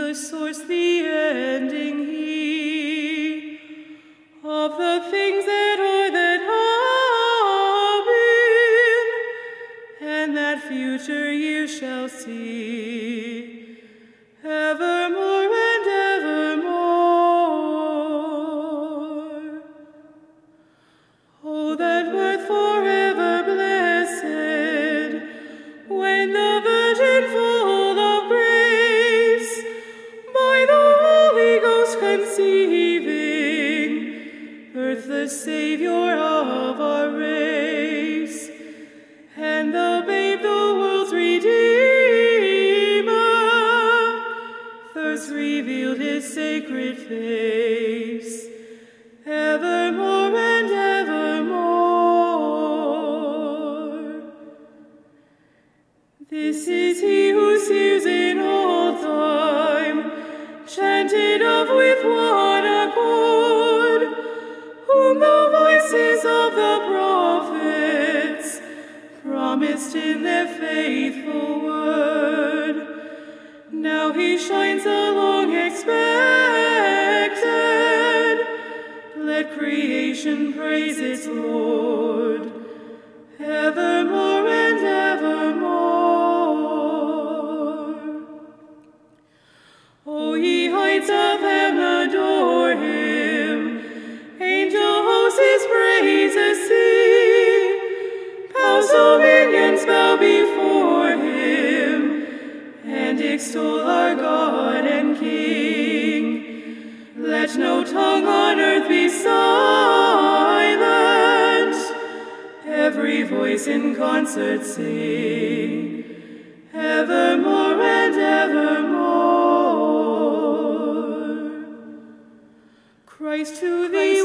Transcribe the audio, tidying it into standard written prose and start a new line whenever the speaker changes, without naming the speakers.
the source, the ending, He, of the things that are, that have been, and that future years shall see, evermore and evermore. Oh, that birth forever blessed, when the Virgin full of grace, by the Holy Ghost conceiving, birthed the Saviour of our race, and the babe the world's Redeemer, first revealed his sacred face, evermore and evermore. This is he who seers in old time chanted of with one accord, whom the voices of the prophets promised in their faithful word. Now he shines a long expected. Let creation praise its Lord, evermore and evermore. O ye heights of heaven, adore him. Angel hosts his praises sing. Powers, dominions bow before him, and extol our God and King. Let no tongue on earth be silent. Every voice in concert sing, evermore and evermore. Christ to thee